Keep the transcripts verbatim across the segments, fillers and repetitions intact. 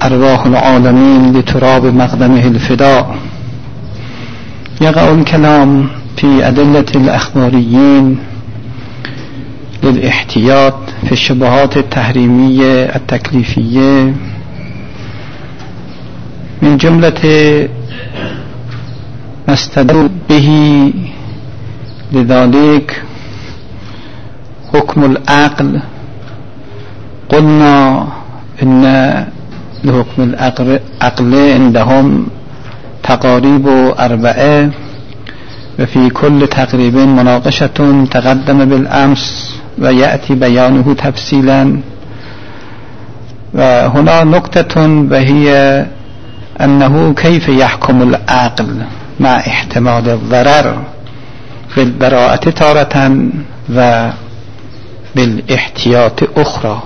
أرواح العالمين لتراب مقدمه الفداء. يقع الكلام في أدلة الأخباريين للاحتياط في الشبهات التحريمية التكليفية، من جملة ما استدل به لذلك حكم العقل. قلنا إن لحكم العقل عندهم تقاريب أربعة، وفي كل تقريب مناقشة تقدم بالأمس ويأتي بيانه تفصيلا. وهنا نقطة وهي أنه كيف يحكم العقل مع احتمال الضرر في البراءة تارة وبالاحتياط أخرى.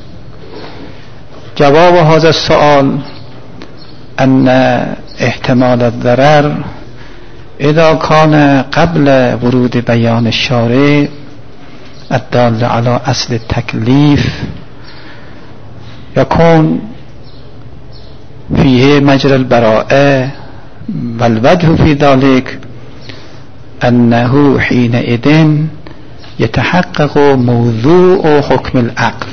جواب هذا السؤال أن احتمال الضرر إذا كان قبل ورود بيان الشارع الدال على أصل التكليف يكون فيه مجرى البراءة، والوجه في ذلك أنه حينئذ يتحقق موضوع حكم العقل.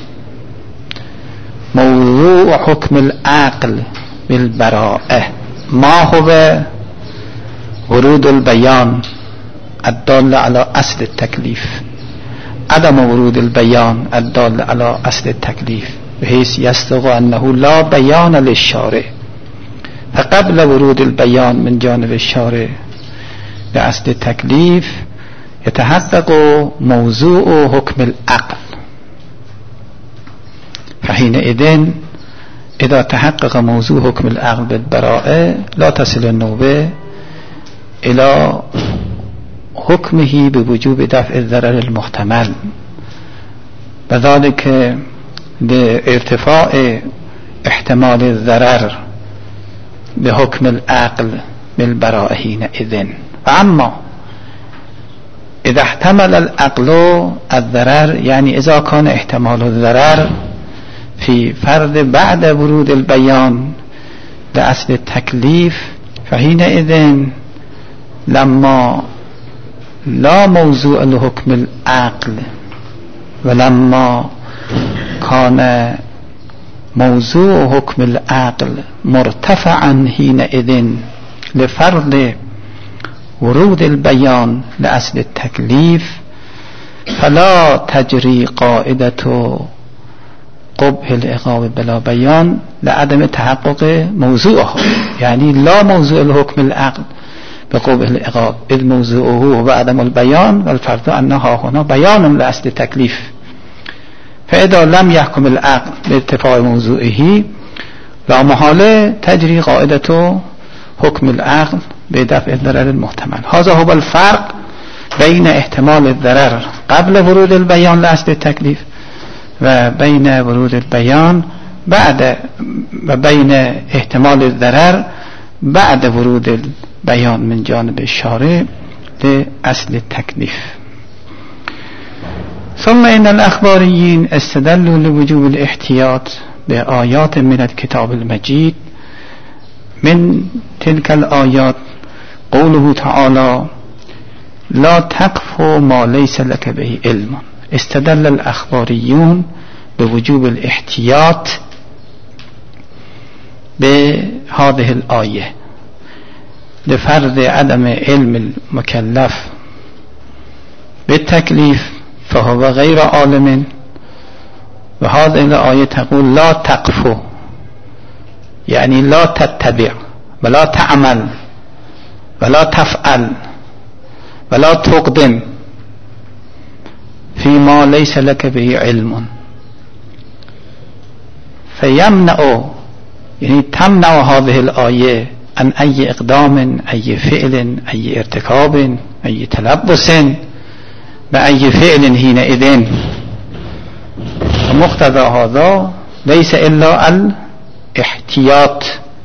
موضوع حكم العقل بالبراءة ما هو؟ ورود البيان الدال على أصل التكليف، عدم ورود البيان الدال على أصل التكليف، بحيث يصدق أنه لا بيان للشارع. فقبل ورود البيان من جانب الشارع لأصل التكليف يتحقق موضوع حكم العقل. فحينئذ إذا تحقق موضوع حكم العقل بالبراءة لا تصل النوبة إلى حكمه بوجوب دفع الضرر المحتمل، وذلك لارتفاع احتمال الضرر بحكم العقل بالبراءة حينئذ. أما إذا احتمل العقل الضرر، يعني إذا كان احتمال الضرر في فرض بعد ورود البيان لأصل التكليف، فحينئذ لما لا موضوع لحكم العقل ولما كان موضوع حكم العقل مرتفعا حينئذ لفرض ورود البيان لأصل التكليف، فلا تجري قاعدة قبح العقاب بلا بيان لعدم تحقق موضوعه. يعني لا موضوع لحكم العقل بقبح العقاب، إذ موضوعه هو عدم البيان، والفرض أنها هنا بيان لأصل التكليف. فإذا لم يحكم العقل بارتفاع موضوعه لا محالة تجري قاعدة حكم العقل بدفع الضرر المحتمل. هذا هو الفرق بين احتمال الضرر قبل ورود البيان لأصل التكليف وبين ورود البيان بعد، وبين احتمال الضرر بعد ورود البيان من جانب الشارع لأصل التكليف. ثم إن الأخباريين استدلوا لوجوب الاحتياط بآيات من الكتاب المجيد. من تلك الآيات قوله تعالى: لا تقف ما ليس لك به علم. استدل الأخباريون بوجوب الاحتياط بهذه الآية لفرض عدم علم المكلف بالتكليف فهو غير عالم. وهذه الآية تقول لا تقف، يعني لا تتبع ولا تعمل ولا تفعل ولا تقدم فيما ليس لك به علم. فيمنع، يعني تمنع هذه الآية عن أي إقدام، أي فعل، أي ارتكاب، أي تلبس بأي فعل حينئذ. ومقتضى هذا ليس إلا الاحتياط.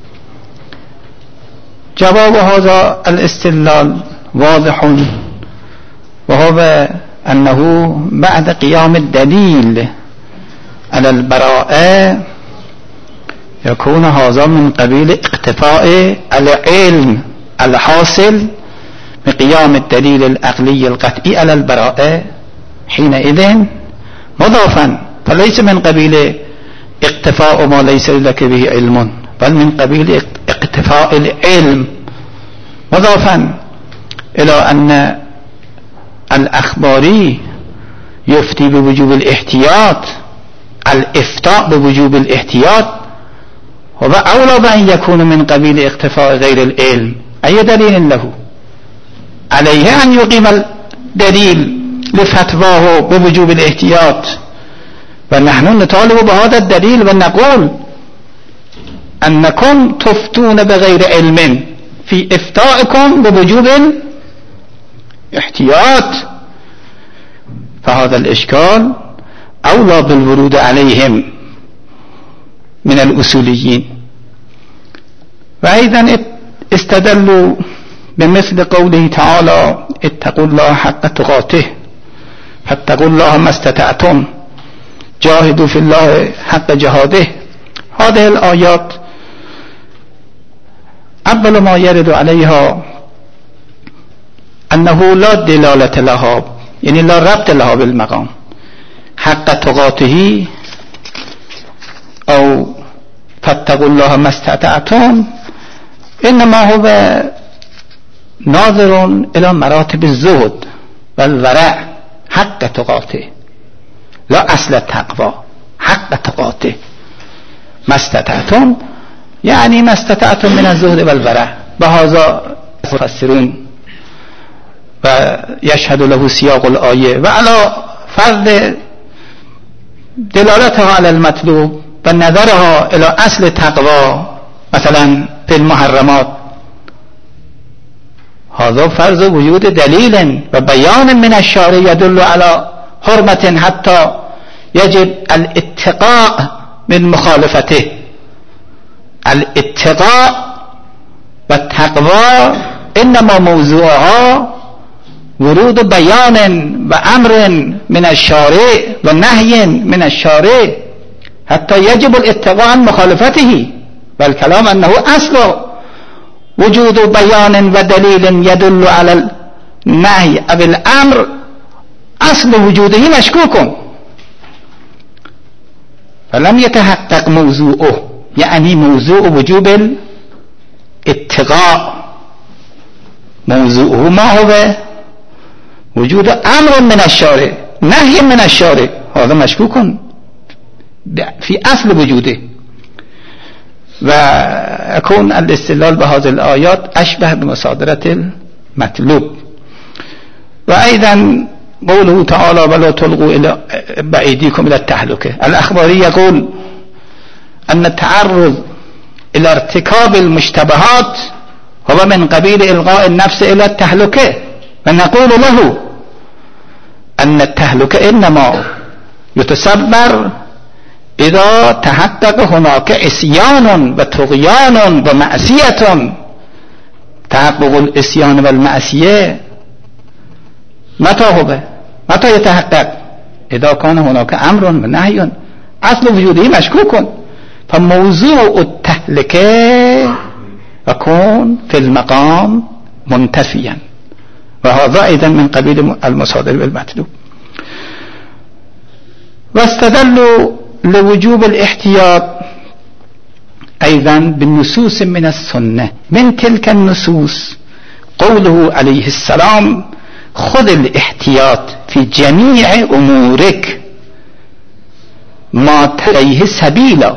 جواب هذا الاستدلال واضح، وهو أنه بعد قيام الدليل على البراءة يكون هذا من قبيل اقتفاء العلم الحاصل بقيام الدليل العقلي القطعي على البراءة حينئذ مضافا، فليس من قبيل اقتفاء ما ليس لك به علم، بل من قبيل اقتفاء العلم مضافا إلى أن الأخباري يفتي بوجوب الاحتياط، الإفتاء بوجوب الاحتياط هو أولى بأن يكون من قبيل اقتفاء غير العلم. أي دليل له؟ عليه أن يقيم الدليل لفتواه بوجوب الاحتياط، ونحن نطالب بهذا الدليل ونقول أنكم تفتون بغير علم في إفتائكم بوجوب الاحتياط، فهذا الإشكال أولى بالورود عليهم من الأصوليين. وأيضا استدلوا بمثل قوله تعالى اتقوا الله حق تقاته فاتقوا الله ما استطعتم جاهدوا في الله حق جهاده. هذه الآيات أول ما يرد عليها أنه لا دلالة لها، يعني لا ربط لها بالمقام حق تقاته أو فاتقوا الله ما استطعتم، إنما هو ناظر إلى مراتب الزهد والورع حق تقاته، لا أصل التقوى حق تقاته. ما استطعتم يعني ما استطعتم من الزهد والورع، بهذا يفسرون ويشهد له سياق الآية وعلى فرض دلالتها على المطلوب ونظرها إلى أصل التقوى مثلا في المحرمات، هذا فرض وجود دليل وبيان من الشارع يدل على حرمة حتى يجب الاتقاء من مخالفته. الاتقاء والتقوى إنما موضوعها ورود بيان وأمر من الشارع ونهي من الشارع حتى يجب الاتقاء عن مخالفته، والكلام أنه أصل وجود بيان ودليل يدل على النهي أو الأمر أصل وجوده مشكوك، فلم يتحقق موضوعه، يعني موضوع وجوب الاتقاء موضوعه ما هو؟ وجود أمر من الشارع نهي من الشارع، هذا مشكوك في أصل وجوده. ويكون الاستدلال بهذه الآيات أشبه بمصادرة المطلوب. وأيضا قوله تعالى ولا تلقوا إلى بأيديكم إلى التهلكة، الأخباري يقول أن التعرض إلى ارتكاب المشتبهات هو من قبيل إلغاء النفس إلى التهلكة، ونقول له أن التهلكة إنما يتصبر إذا تحقق هناك عصيان وطغيان ومعصية. تحقق العصيان والمعصية متى هو؟ متى يتحقق؟ إذا كان هناك أمر ونهي أصل وجوده مشكوك، فموضوع التهلكة يكون في المقام منتفيا، وهذا أيضا من قبيل المصادر والمطلوب. واستدلوا لوجوب الاحتياط أيضا بالنصوص من السنة. من تلك النصوص قوله عليه السلام خذ الاحتياط في جميع أمورك ما تليه سبيلا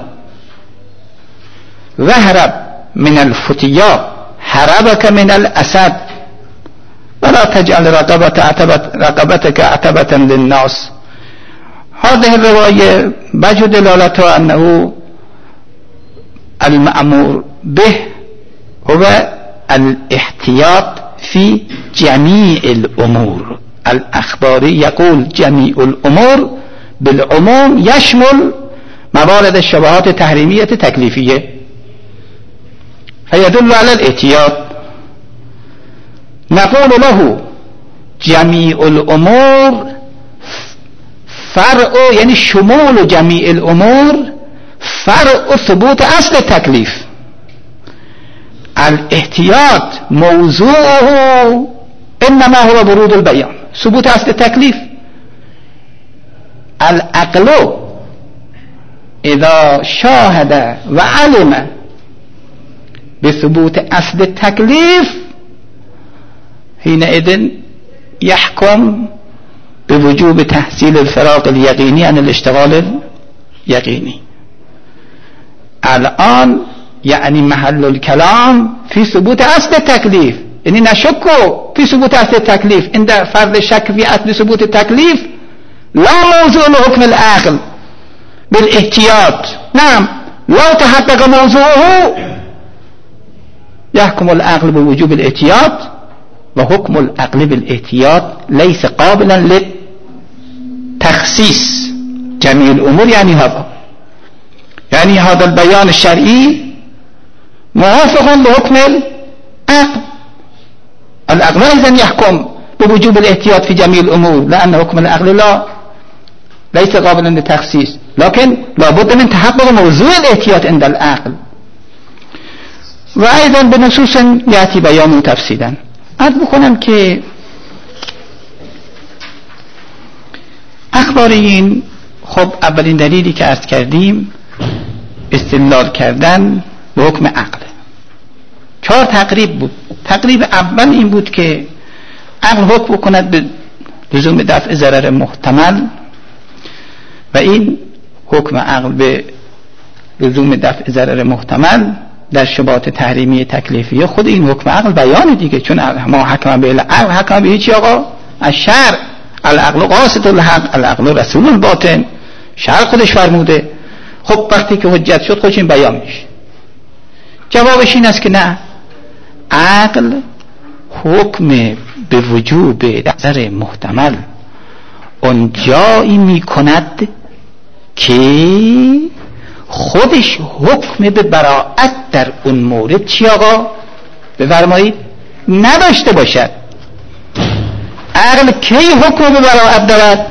واهرب من الفتيا هربك من الأسد ولا تجعل رقبتك عتبة للناس. هذه الرواية بجد دلالتها أنه المأمور به هو الاحتياط في جميع الأمور. الأخباري يقول جميع الأمور بالعموم يشمل موارد الشبهات التحريمية التكليفية، فيدل على الاحتياط. نقول له جميع الأمور فرع، يعني شمول جميع الأمور فرع ثبوت اصل تکلیف. الاحتیاط موضوعه انما هو ورود البیان، ثبوت اصل تکلیف. العقل اذا شاهد و علم بثبوت اصل التكليف حينئذ يحكم بوجوب تحصيل الفراغ اليقيني عن الاشتغال اليقيني. الآن يعني محل الكلام في ثبوت اصل التكليف، يعني نشك في ثبوت اصل التكليف عند فرض الشك في اصل ثبوت التكليف لا موضوع لحكم العقل بالاحتياط. نعم لو تحقق موضوعه يحكم العقل بوجوب الاحتياط، وحكم العقل بالاحتياط ليس قابلا للتخصيص جميع الامور. يعني هذا يعني هذا البيان الشرعي موافق لحكم العقل. العقل ايضا يحكم بوجوب الاحتياط في جميع الامور، لان حكم العقل لا ليس قابلا للتخصيص، لكن لابد من تحقق موضوع الاحتياط عند العقل. و ايضا بنصوص یاتی بیان تفصیلا. عرض بکنم که اخباریین خب اولین دلیلی که عرض کردیم استدلال کردن به حکم عقل. چهار تقریب بود. تقریب اول این بود که عقل حکم بکند به لزوم دفع ضرر محتمل، و این حکم عقل به لزوم دفع ضرر محتمل در شبهات تحریمی تکلیفی خود این حکم عقل بیان دیگه، چون ما حکم به العقل حکم به چی آقا؟ الشرع. العقل قاصد الحق، العقل رسول الباطن، شرع خودش فرموده. خب وقتی که حجت شد خودش این بیان میشه. جوابش این است که نه، عقل حکم به وجوب ضرر محتمل اون جایی میکند که خودش حکم به براءت در اون مورد چی آقا؟ بفرمایید نداشته باشد. عقل کی حکم به براءت دارد؟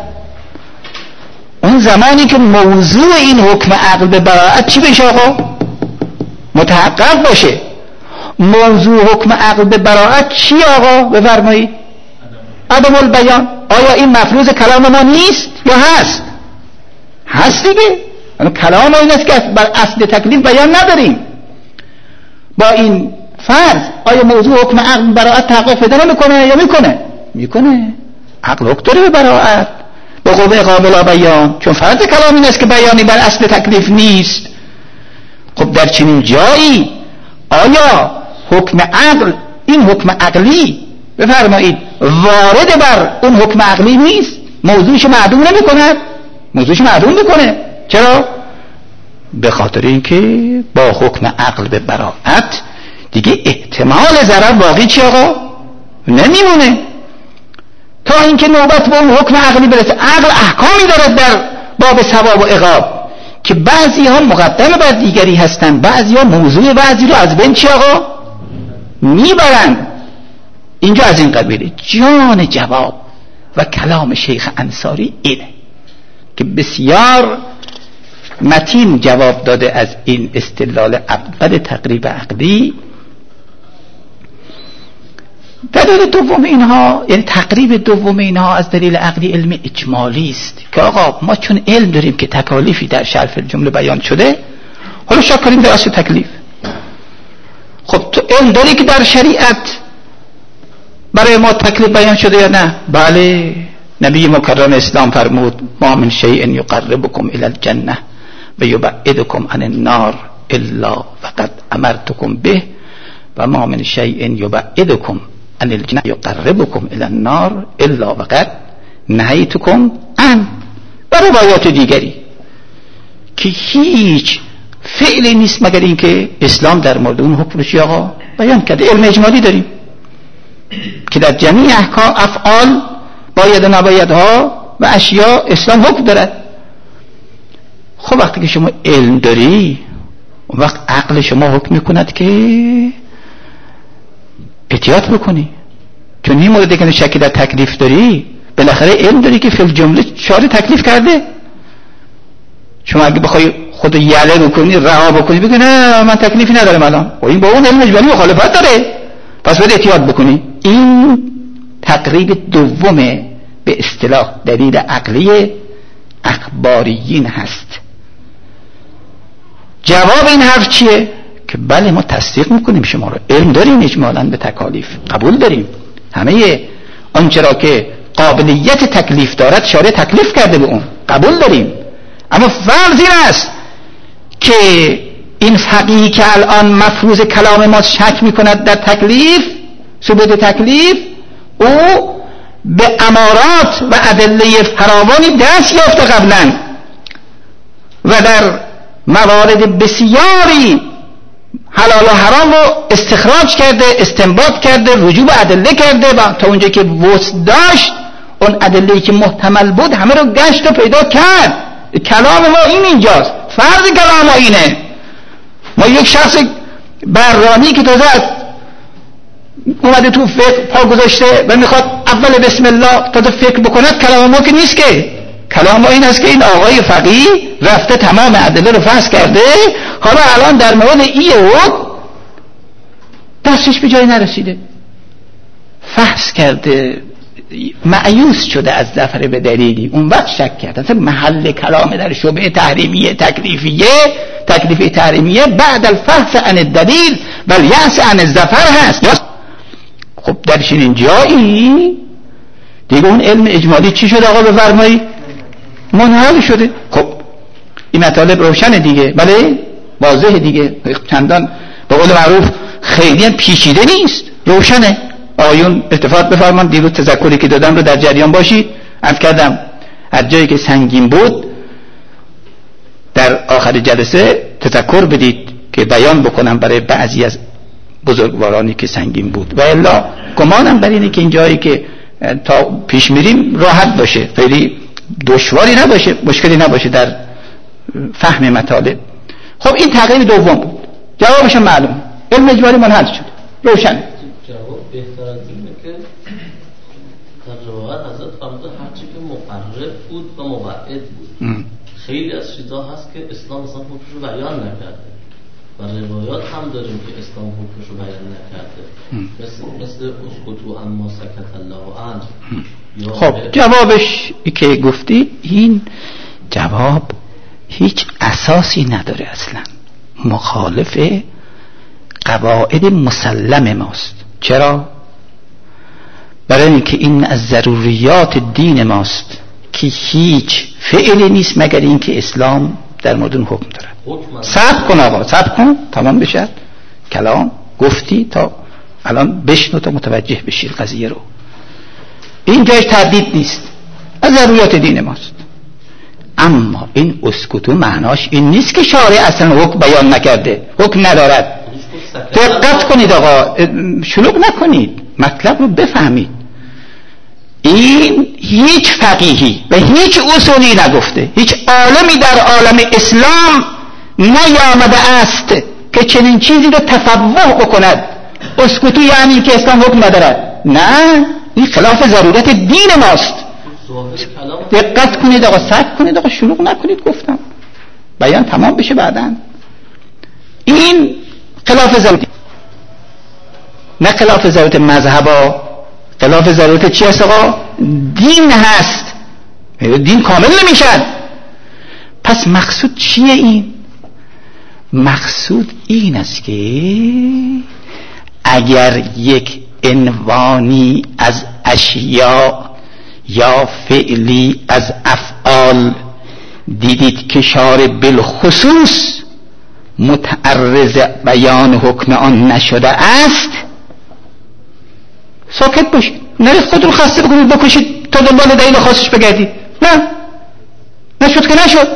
اون زمانی که موضوع این حکم عقل به براءت چی بشه آقا؟ متحقق باشه. موضوع حکم عقل به براءت چی آقا؟ بفرمایید عدم البیان. آیا این مفروض کلام ما نیست یا هست؟ هست دیگه. کلام ما این است که بر اصل تکلیف بیان نداریم. با این فرض آیا موضوع حکم عقل براءت تحقق پیدا نمیکنه یا میکنه؟ میکنه. عقل حکم داره به براءت به قوه قابل بیان، چون فرض کلام این است که بیانی بر اصل تکلیف نیست. خب در چنین جایی آیا حکم عقل، این حکم عقلی بفرمایید وارد بر اون حکم عقلی نیست؟ موضوعش معدوم نمی کند؟ موضوعش معدوم میکنه. چرا؟ به خاطر اینکه با حکم عقل به براءت دیگه احتمال ضرر باقی چی آقا؟ نمیمونه، تا اینکه نوبت به اون حکم عقلی برسه. عقل احکامی دارد در باب ثواب و عقاب که بعضی ها مقدم بر دیگری هستن، بعضی ها موضوع بعضی رو از بین چی آقا؟ میبرن. اینجا از این قبیله. جان جواب و کلام شیخ انصاری اینه که بسیار متین جواب داده از این استدلال اول تقریب عقلی. دلیل دوم اینها، یعنی تقریب دوم اینها از دلیل عقلی علم اجمالی است که آقا ما چون علم داریم که تکالیفی در شرف الجمله بیان شده، حالا شک کنیم در اصل تکلیف. خب تو علم داری که در شریعت برای ما تکلیف بیان شده یا نه؟ بله. نبی مکرم اسلام فرمود ما من شیء یقربکم الی الجنه و یبعدکم عن النار الا وقد امرتکم به و ما من شیء یبعدکم عن الجنه یقربکم الی النار الا وقد نهیتکم عن. و روایات دیگری که هیچ فعلی نیست مگر این که اسلام در مورد اون حکمش آقا بیان کرده. علم اجمالی داریم که در جمیع احکام افعال باید و نبایدها و اشیاء اسلام حکم دارد. خب وقتی که شما علم داری، اون وقت عقل شما حکم میکند که احتیاط بکنی، چون این مورد که شکی در تکلیف داری بالاخره علم داری که فی الجمله شارع تکلیف کرده. شما اگه بخوای خودو یله بکنی، رها بکنی، بگی نه من تکلیفی ندارم الان، و این با اون علم اجمالی مخالفت داره، پس باید احتیاط بکنی. این تقریب دومه به اصطلاح دلیل عقلی اخباریین هست. جواب این حرف چیه؟ که بله ما تصدیق میکنیم شما رو، علم داریم اجمالاً به تکالیف، قبول داریم، همه آنچه را که قابلیت تکلیف دارد شارع تکلیف کرده به اون، قبول داریم. اما فرض این است که این فقیهی که الان مفروض کلام ما شک میکند در تکلیف، ثبوت تکلیف، او به امارات و ادله فراوانی دست یافته قبلا و در موارد بسیاری حلال و حرام رو استخراج کرده، استنباط کرده، رجوع به ادله کرده و تا اونجا که وسع داشت اون ادله‌ای که محتمل بود همه رو گشت و پیدا کرد. کلام ما این اینجاست، فرض کلام ما اینه. ما یک شخص برانی که تازه اومده تو فقه پا گذاشته و میخواد اول بسم الله تازه فکر بکند، کلام ما که نیست که. کلام ما این است که این آقای فقیه رفته تمام ادله رو فحص کرده، حالا الان در مورد ای او دستش به جای نرسیده، فحص کرده، مایوس شده از ظفر به دلیلی، اون وقت شک کرد. اصلا محل کلام در شبهه تحریمیه تکلیفیه، تکلیفی تحریمیه بعد الفحص عن الدلیل بل یأس عن الظفر هست. خب در چنین جایی دیگه اون علم اجمالی چی شد آقا بفرمایید؟ منحل شده. خب این مطالب روشنه دیگه، بله واضحه دیگه، چندان به قول معروف خیلی پیچیده نیست، روشنه. آیون اتفاق بفرمان، دیروز تذکری که دادم رو در جریان باشید. عرض کردم هر جایی که سنگین بود در آخر جلسه تذکر بدید که بیان بکنم برای بعضی از بزرگوارانی که سنگین بود، و الا گمانم بر اینه که این جایی که تا پیش میریم راحت باشه، خیلی دشواری نباشه، مشکلی نباشه در فهم مطالب. خب این تغییر دوم بود، جوابش معلوم، علم اجمالی منحل شد، روشن. جواب بهتر از اینه که در روایت حضرت فرمودن هرچی که مقرر بود و مبعد بود. ام. خیلی از چیزا هست که اسلام اصلا حکمش رو بیان نکرده و روایات هم داریم که اسلام حکمش رو بیان نکرده، مثل مثل اسکتو اما سکت الله عنه. خب جوابش که گفتی این جواب هیچ اساسی نداره، اصلا مخالف قواعد مسلم ماست. چرا؟ برای اینکه این از ضروریات دین ماست که هیچ فعلی نیست مگر اینکه اسلام در مورد حکم داره. صبر کن آقا، صبر کن تمام بشه کلام، گفتی تا الان بشنو تا متوجه بشی قضیه رو. این جایش تردید نیست، از ضروریات دین ماست. اما این اسکوتو معناش این نیست که شارع اصلا حکم بیان نکرده، حکم ندارد. دقت کنید آقا، شلوغ نکنید، مطلب رو بفهمید. این هیچ فقیهی و هیچ اصولی نگفته، هیچ عالمی در عالم اسلام نیامده است که چنین چیزی رو تفوه بکند. اسکوتو یعنی که اسلام حکم ندارد، نه، این خلاف ضرورت دین ماست. دقت کنید آقا، صبر کنید آقا، شلوغ نکنید، گفتم بیان تمام بشه بعداً. این خلاف ضرورت، نه خلاف ضرورت مذهبا، خلاف ضرورت چی هست آقا؟ دین هست. دین کامل نمیشد. پس مقصود چیه این؟ مقصود این است که اگر یک عنوانی از اشیاء یا فعلی از افعال دیدید که شارع بالخصوص متعرض بیان حکم آن نشده است، ساکت باشید، نرید خود رو خسته بکنید بکشید تا دنبال دلیل خاصش بگردید. نه، نشد که نشد.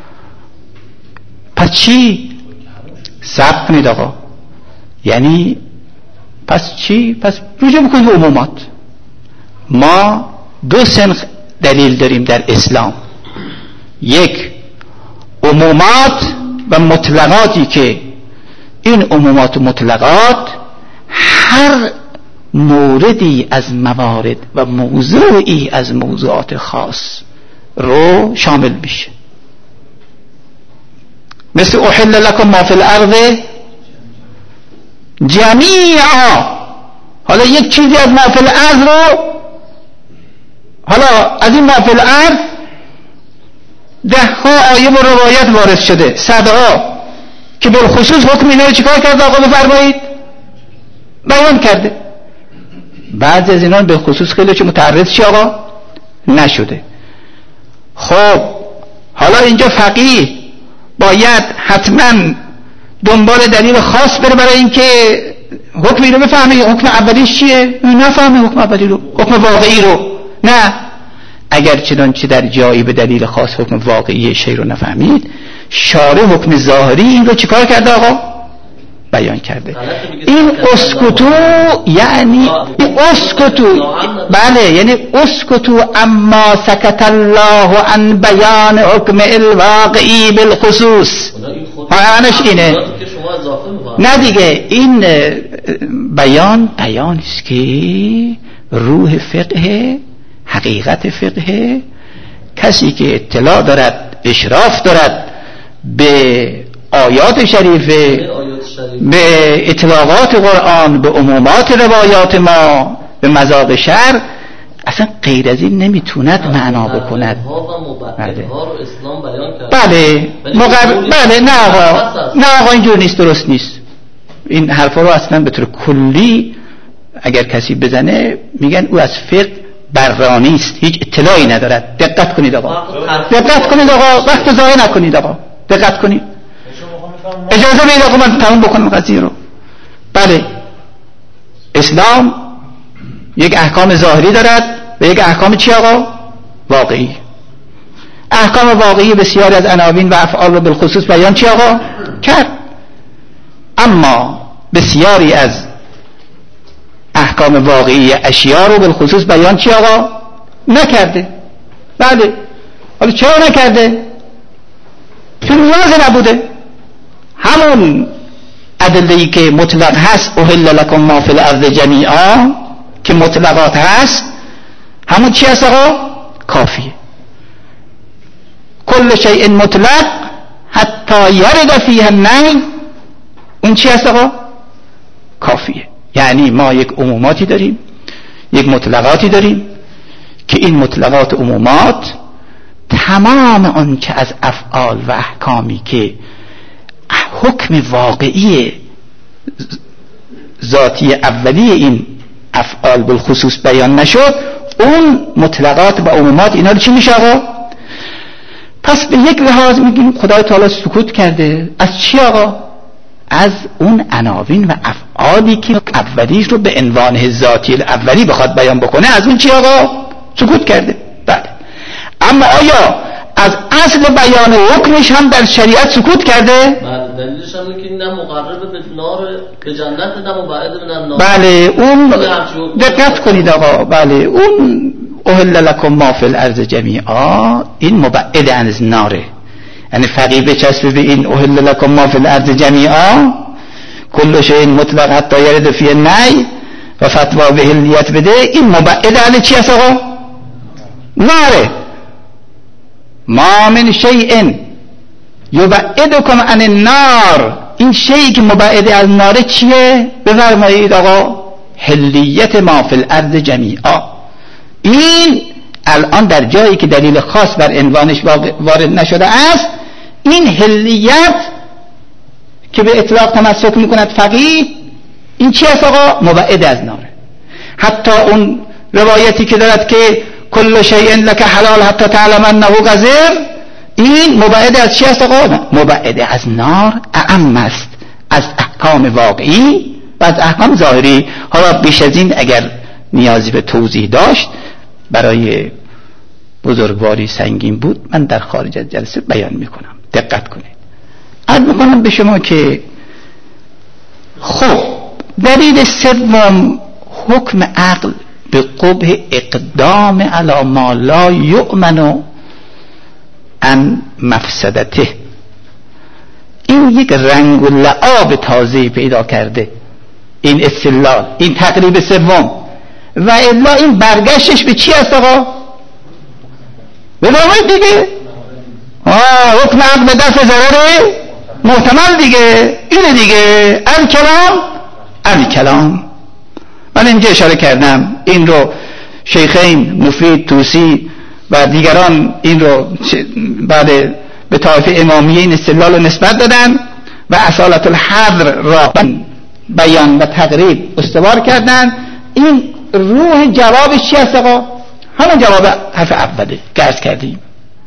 پس چی؟ صبر کنید آقا. یعنی پس چی؟ پس رجوع بکنید به عمومات. ما دو سنخ دلیل داریم در اسلام، یک عمومات و مطلقاتی که این عمومات و مطلقات هر موردی از موارد و موضوعی از موضوعات خاص رو شامل میشه. مثل احل لکم ما فی الارض جمیعا. حالا یک چیزی از ما فی الارض رو، حالا از این ما فی الارض ده ها آیه و روایت وارد شده، صدها، که بالخصوص حکم اینا رو چیکار کرده آقا بفرمایید؟ بیان کرده. بعضی از اینا به خصوص خیلی چه متعرض چی آقا نشده. خب حالا اینجا فقیه باید حتما دنبال دلیل خاص بره برای اینکه حکم اینو بفهمه. حکم اولیش چیه؟ نفهمه حکم اولی رو، حکم واقعی رو. نه، اگر چنانچه در جایی به دلیل خاص حکم واقعی شی رو نفهمید، شارع حکم ظاهری این رو چیکار کرده آقا؟ بیان کرده. این اسکتو یعنی اسکتو، بله یعنی اسکتو اما سکت الله عن بیان حکم الواقعی بالخصوص. معنیش اینه. نه دیگه، این بیان بیانی است که روح فقه، حقیقت فقه، کسی که اطلاع دارد، اشراف دارد به آیات شریفه، به اطلاقات قرآن، به عمومات روایات ما، به مذاق شرع، اصلا غیر از این نمیتوند معنا بکند. بله بله مقر... بله نه آقا، نه آقا اینجور نیست، درست نیست. این حرفا رو اصلا به طور کلی اگر کسی بزنه میگن او از فقه برانی است، هیچ اطلاعی ندارد. دقت کنید آقا، دقت کنید آقا، وقت ضایع نکنید آقا، دقت کنید. اجازه بدید آقا من تموم بکنم قضیه رو. بله، اسلام یک احکام ظاهری دارد و یک احکام چی آقا؟ واقعی. احکام واقعی بسیاری از عناوین و افعال رو بالخصوص بیان چی آقا؟ کرد. اما بسیاری از احکام واقعی اشیاء رو بالخصوص بیان چی آقا؟ نکرده. بله، حالا چرا نکرده؟ چون واضح نبوده. همون ادله‌ای که مطلق هست، احل لکم ما فی الارض جمیعا، که مطلقات هست، همون چی هست آقا؟ کافیه. کل شیء مطلق حتی یرد فیه النهی، اون چی هست آقا؟ کافیه. یعنی ما یک عموماتی داریم، یک مطلقاتی داریم که این مطلقات عمومات تمام آن که از افعال و احکامی که حکم واقعی ذاتی اولی این افعال بالخصوص بیان نشد، اون مطلقات و عمومات اینا رو چی میشه آقا؟ پس به یک لحاظ میگیم خدای تعالی سکوت کرده. از چی آقا؟ از اون عناوین و افعالی که اولیش رو به عنوان ذاتی اولی بخواد بیان بکنه، از اون چی آقا؟ سکوت کرده. بله، اما آیا از اصل بیان حکمش هم در شریعت سکوت کرده؟ بله، دلیلش هم اینه که نه مقرب به نار به جنت، نه مبعد من النار. بله، اون دقت کنید آقا. بله، اون احل لکم ما فی الارض جمیعا، این مبعد عن الناره. یعنی فقیه بچسبه به این احل لکم ما فی الارض جمیعا کل شیء مطلق حتی یرد فی النهی و فتوا به حلیت بده، این مبعد عن چی است آقا؟ ناره. ما من شیء یبعدکم عن النار، این شیئی که مبعد از نار چیه؟ بفرمایید آقا. حلیت ما فی الارض جمیعا. این الان در جایی که دلیل خاص بر عنوانش وارد نشده است، این حلیت که به اطلاق تمسک میکند فقیه، این چی است آقا؟ مبعد از ناره. حتی اون روایتی که دارد که کل شیء لک حلال حتی تعلم انه قذر، این مبعد از چی است آقا؟ مبعد از نار اعم است از احکام واقعی و از احکام ظاهری. حالا بیش از این اگر نیازی به توضیح داشت برای بزرگواری سنگین بود، من در خارج از جلسه بیان میکنم. دقت کنید. عرض میکنم به شما که خب دلیل سوم حکم عقل به قبح اقدام علی ما لا یؤمن عن مفسدته. این یک رنگ و لعاب تازه پیدا کرده، این استدلال، این تقریب سوم. و الا این برگشتش به چی است آقا؟ بفرمایید دیگه. آه حکم عقل به دفع ضرر محتمل دیگه، اینه دیگه، الکلام الکلام. من اینجا اشاره کردم این رو شیخین مفید طوسی و دیگران این رو بعد به طایفه امامیه این استدلال رو نسبت دادن و اصالت الحضر را بیان و تقریب استوار کردن. این روح جوابش چی هست آقا؟ همون جواب حرف اوله که عرض کردیم.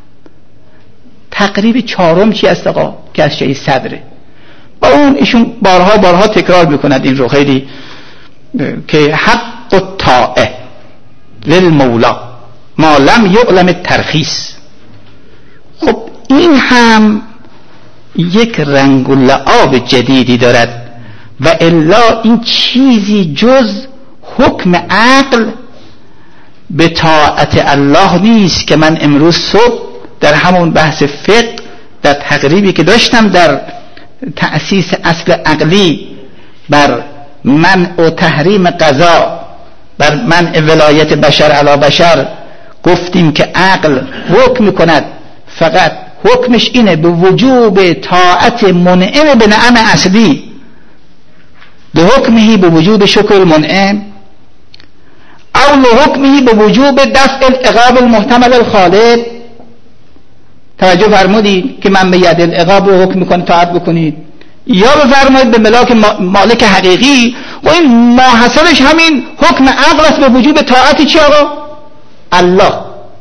تقریب چهارم چی هست آقا؟ که از شیء صدره. با اون ایشون بارها بارها تکرار میکند این رو خیلی، که حق الطاعه للمولا ما لم یعلم الترخیص. خب این هم یک رنگ و لعاب جدیدی دارد و الا این چیزی جز حکم عقل به طاعت الله نیست که من امروز صبح در همون بحث فقه در تقریبی که داشتم در تأسیس اصل عقلی بر منع و تحریم قضا، بر منع ولایت بشر علی بشر، گفتیم که عقل حکم کند، فقط حکمش اینه به وجوب طاعت منعم به نعم اصلی، به حکمهی به وجوب شکر المنعم او لحکمهی به وجوب دفع العقاب المحتمل الخالق. توجه فرمودید که من به ید العقاب رو حکم میکنه طاعت بکنید، یا بفرمایید به ملاک مالک حقیقی و این ماحصلش همین حکم عقل است به وجوب طاعت چی آقا؟ الله.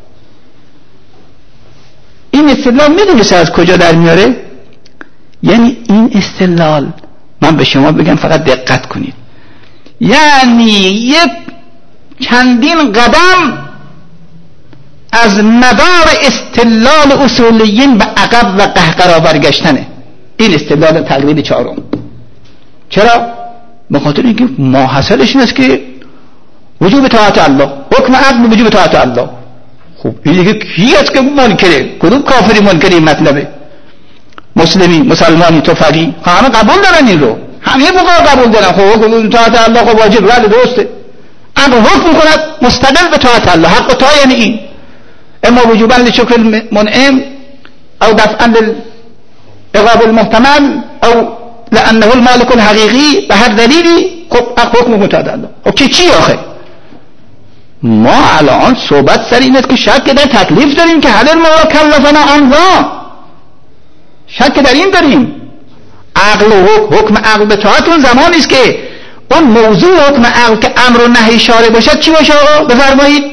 این استدلال میدونید از کجا در میاره؟ یعنی این استدلال من به شما بگم فقط دقت کنید، یعنی یک چندین قدم از مدار استدلال اصولیین به عقب و قهقرا برگشتنه این استدلال تقلید چهارم. چرا؟ به خاطر اینکه ماحصلش این است که وجوب طاعت الله، حکم عقل به وجوب طاعت الله. خب این دیگه کی است که منکره؟ کدوم کافری منکره این مطلبه؟ مسلمی، مسلمانی، توفقی همه قبول دارن این رو، همه موقع قبول دارن. خب حکم طاعت الله خب واجب بله درسته، عقل حکم کند مستقل به طاعت الله. حق طاعت یعنی این، اما وجوبا لشکر المنعم او دفعا للعقاب المحتمل او لانه المالک الحقیقی به هر دلیلی. خب حکم طاعت الله. خب که چی آخه؟ ما الان صحبت سر این است که شک در تکلیف داریم که هل ما کلفنا الله، شک در این داریم. عقل و حکم عقل به طاعت اون زمانی است که اون موضوع حکم عقل که امر و نهی شارع باشد چی باشه آقا؟ بفرمایید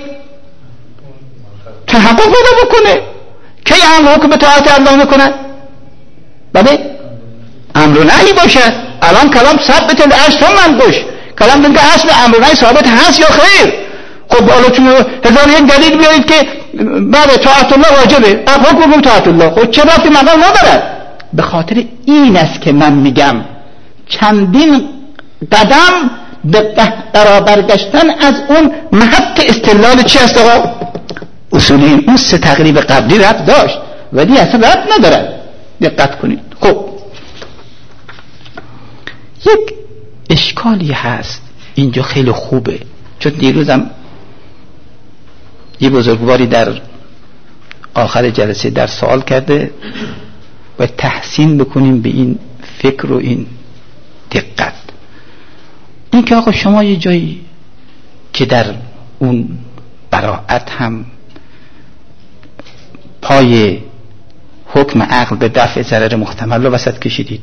تحقق پیدا بکنه. کی امر حکم به طاعت الله میکنه؟ بله امر و نهی باشد. الان کلام ثابت الاصل من باش، کلام میگه اصل امر و نهی ثابت هست یا خیر؟ خب حالا چون هزار یک دلیل بیارید که بعد طاعت الله واجبه، حکم به طاعت الله، خب چه ربطی مقام ندارد؟ به خاطر این است که من میگم چندین قدم به قهقرا برگشتن از اون محط استدلال چی است آقا؟ اصولی اون سه تقریب قبلی ربط داشت ولی اصلا ربط ندارد. دقت کنید. خب یک اشکالی هست اینجا خیلی خوبه، چون دیروزم یه بزرگواری در آخر جلسه در سوال کرده و تحسین بکنیم به این فکر و این دقت. این که آقا شما یه جایی که در اون براءت هم پای حکم عقل به دفع ضرر محتمل رو وسط کشیدید،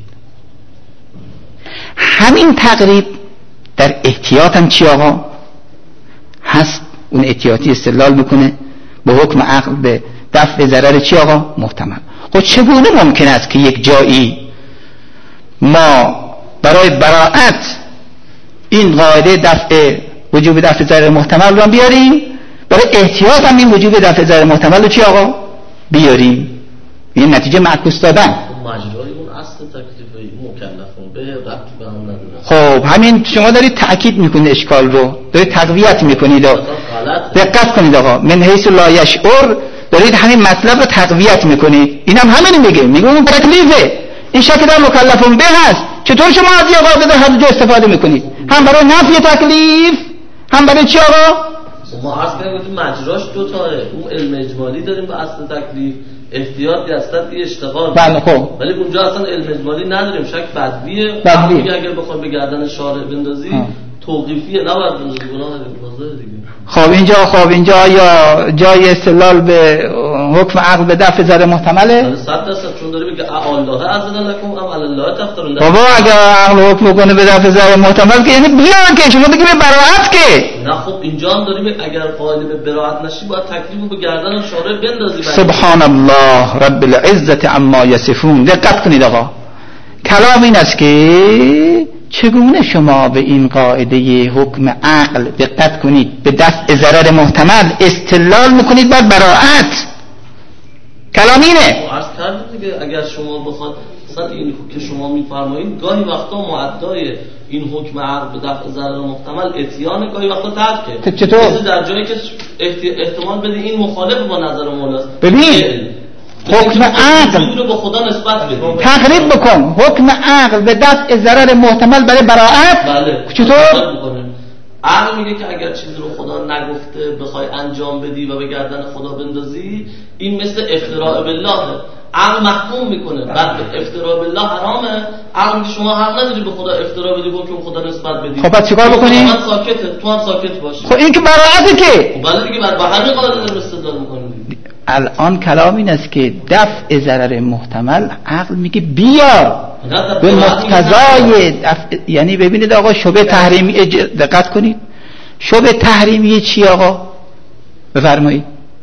همین تقریب در احتیاط هم چی آقا هست؟ اون احتیاطی استدلال میکنه به حکم عقل به دفع ضرر چی آقا؟ محتمل. خب چگونه ممکن است که یک جایی ما برای براءت این قاعده دفع وجوب دفع ضرر محتمل رو بیاریم، برای احتیاط هم این وجوب دفع ضرر محتمل رو چی آقا؟ بیاریم. این نتیجه معکوس دادن. مجرای اون اصل تکلیف مکلفون به ربط به هم نداره. خب همین شما دارید تأکید میکنید اشکال رو، دارید تقویت میکنید. دقت کنید آقا، من حیث لا یشعر دارید همین مطلب رو تقویت میکنید. اینم هم همین میگه، میگه اون تکلیفه، این شک در مکلفون به هست. چطور شما از این قاعده هر جا استفاده میکنید؟ هم برای نفی تکلیف، هم برای چی آقا؟ ما عرض کردیم مجراش دو تاه، اون علم اجمالی داریم به اصل تکلیف، احتیاط یستد یه اشتغال. بله خب ولی اونجا اصلا علم اجمالی نداریم، شک بدویه. بدویه اگر بخوای به گردن شارع بندازی توقیفیه، نباید بندازی، گناه دیگه. خب اینجا خب اینجا یا جای استدلال به حکم عقل به دفع ضرر محتمله؟ صد درصد، چون داره میگه الله عزنا لكم ام علی الله تفترون. بابا اگر عقل حکم کنه به دفع ضرر محتمل که یعنی بیان که شما بگی به براءت که نه. خب اینجا هم داریم اگر قائل به براءت نشی باید تکلیفو به گردن شارع بندازی. سبحان الله رب العزت عما یصفون. دقت کنید آقا، کلام این است که چگونه شما به این قاعده حکم عقل، دقت کنید، به دفع ضرر محتمل استدلال میکنید بر براءت. کلام اینه. عرض کردم دیگه اگر شما بخواد مثلا این که شما میفرمایید گاهی وقتا معدای این حکم عقل به دفع ضرر محتمل اتیان، گاهی وقتا ترکه. چطور؟ در جایی که احتمال بده این مخالف با نظر مولاست. ببین حکم عقل رو به خدا نسبت بدید، تقریب بکن حکم عقل به دفع ضرر محتمل برای براءت. بله چطور؟ عقل میگه که اگر چیزی رو خدا نگفته بخوای انجام بدی و به گردن خدا بندازی، این مثل افتراء بالله. عقل محکوم میکنه بعد افتراء بالله حرامه. عقل میگه شما حق نداری به خدا افتراء بدی، حکم خدا نسبت بدی. خب بعد چیکار بکنی؟ من ساکته، تو هم ساکت باشی. خب این که براءته که. خب بله دیگه، بر همین قاعده استدلال میکنیم. الان کلام این است که دفع ضرر محتمل عقل میگه بیار به مقتضای دفع. یعنی ببینید آقا شبه تحریمی، دقت کنید، شبه تحریمی چی آقا بفرمایید؟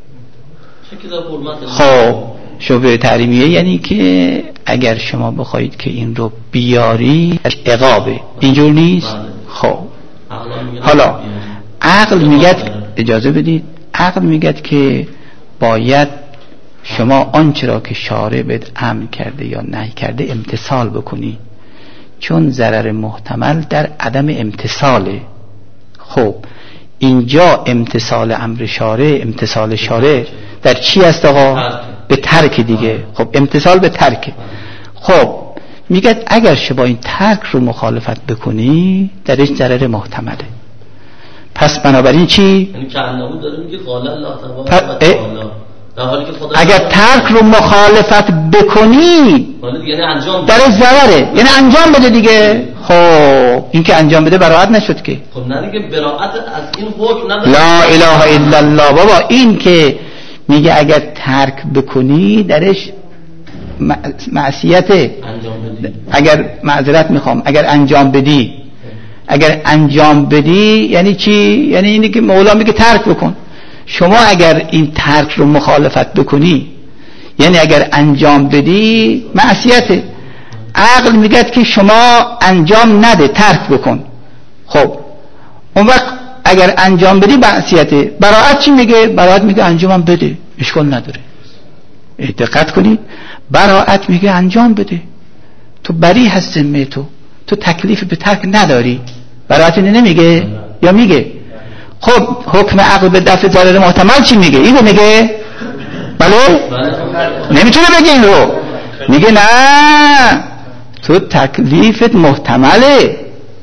خب شبه تحریمیه یعنی که اگر شما بخواید که این رو بیاری عقابه، اینجور نیست. خب حالا عقل میگه، اجازه بدید، عقل میگه که باید شما آنچه را که شارع بهت امر کرده یا نهی کرده امتثال بکنی، چون ضرر محتمل در عدم امتثاله. خب اینجا امتثال امر شارع، امتثال شارع در چی است آقا؟ به ترک دیگه. خب امتثال به ترک. خب میگه اگر شما این ترک رو مخالفت بکنی درش ضرر محتمله. پس بنابراین چی؟ یعنی که انهو داره میگه قال الله تعالی در حالی که خدا اگر ترک رو مخالفت بکنی یعنی انجام در ضرره، یعنی انجام بده دیگه. خب این که انجام بده براءت نشد که. خب نه دیگه، براءت از این حکم نداره. لا اله الا الله. بابا این که میگه اگر ترک بکنی درش معصیت، اگر معذرت میخوام اگر انجام بدی، اگر انجام بدی یعنی چی؟ یعنی اینی که مولا میگه ترک بکن. شما اگر این ترک رو مخالفت بکنی یعنی اگر انجام بدی معصیته. عقل میگه که شما انجام نده، ترک بکن. خب اون وقت اگر انجام بدی معصیته. براءت چی میگه؟ براءت میگه انجامم بده، اشکال نداره. دقت کنید، براءت میگه انجام بده، تو بری هست ذمه تو، تو تکلیف به ترک نداری. براءت نمیگه یا میگه؟ خب حکم عقل به دفع ضرر محتمل چی میگه؟ اینو میگه؟ بله؟ نمیتونه بگه این رو. میگه نه، تو تکلیفت محتمله،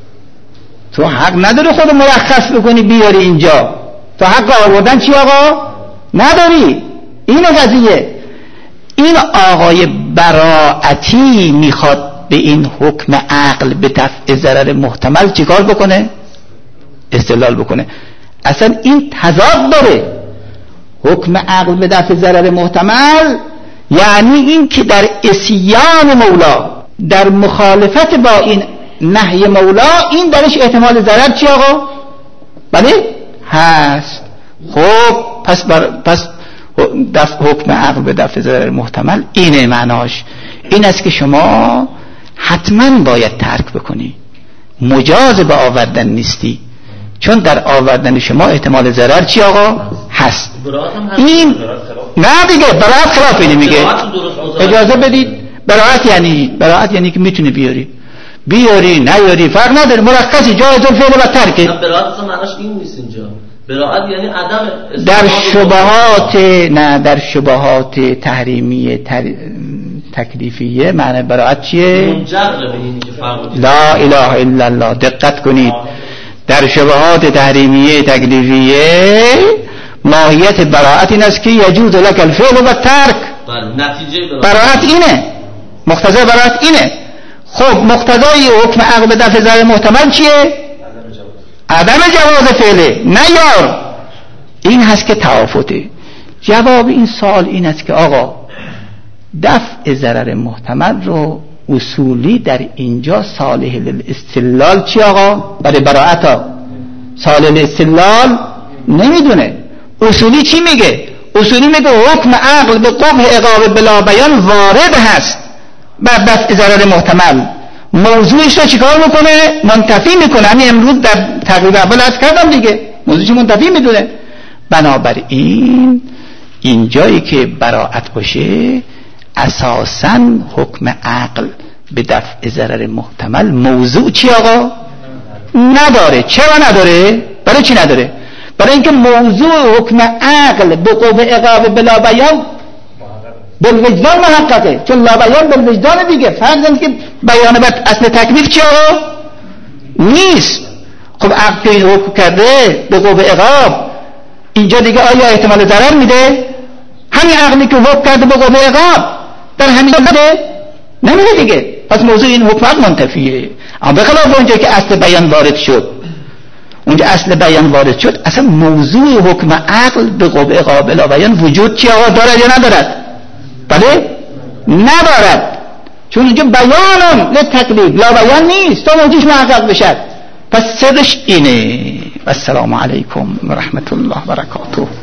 تو حق نداری خود مرخص بکنی بیاری اینجا، تو حق آوردن چی آقا؟ نداری. این قضیه. این آقای براعتی میخواد به این حکم عقل به دفع ضرر محتمل چیکار بکنه؟ استدلال بکنه. اصلا این تضاد داره. حکم عقل به دفع ضرر محتمل یعنی این که در عصیان مولا، در مخالفت با این نهی مولا، این درش احتمال ضرر چی آقا؟ بله؟ هست. خب پس بر پس دفع حکم عقل به دفع ضرر محتمل اینه معناش. این است که شما حتما باید ترک بکنی، مجاز به آوردن نیستی، چون در آوردن شما احتمال ضرر چی آقا؟ هست. این نه دیگه، براءت خلاف اینه میگه. اجازه بدید، براءت یعنی براءت یعنی که میتونی بیاری بیاری نیاری فرق نداره، مرخصی جایز الفعل و ترک. براءت معناش این نیست اینجا. براءت یعنی عدم در شبهات، نه در شبهات تحریمی تر... تکلیفیه معنی براءت چیه؟ لا اله الا الله. دقت کنید، در شبهات تحریمیه تکلیفیه ماهیت براءت این است که یجوز لك الفعل و ترک. نتیجه براءت اینه، مقتضای براءت اینه. خب مقتضای حکم عقل به دفع ضرر محتمل چیه؟ عدم جواز فعله. نه یار، این هست که توافته. جواب این سوال این است که آقا دفع ضرر محتمل رو اصولی در اینجا صالح للاستدلال چی آقا؟ برای براءت ها صالح للاستدلال نمیدونه. اصولی چی میگه؟ اصولی میگه حکم عقل به قبح عقاب بلا بیان وارد هست بر دفع ضرر محتمل. موضوعش رو چیکار میکنه؟ منتفی میکنه. همین امروز در تقریب اول عرض کردم دیگه، موضوعش منتفی میدونه. بنابراین اینجایی که براءت باشه اساساً حکم عقل به دفع ضرر محتمل موضوع چی آقا؟ نداره. چرا نداره؟ برای چی نداره؟ برای اینکه موضوع حکم عقل به قوه عقاب بلا بیان بالوجدان محققه، چون لا بیان بالوجدان دیگه. فرض اینه که بیان بر اصل تکلیف چی آقا؟ نیست. خب عقل که حکم کرده به قوه عقاب، اینجا دیگه آیا احتمال ضرر میده؟ همین عقلی که حکم کرده به قوه عقاب در همین بده؟ نمیده دیگه. پس موضوع این حکم منتفیه. اما بخلاف اونجا که اصل بیان وارد شد، اونجا اصل بیان وارد شد، اصلا موضوع حکم عقل به قوه عقاب بلا بیان وجود چی آقا دارد یا ندارد؟ بله؟ ندارد. چون اینجا بیانم لتکلیف، لا بیان نیست تا موضوعش محقق بشد. پس سرش اینه. السلام علیکم و رحمت الله و برکاته.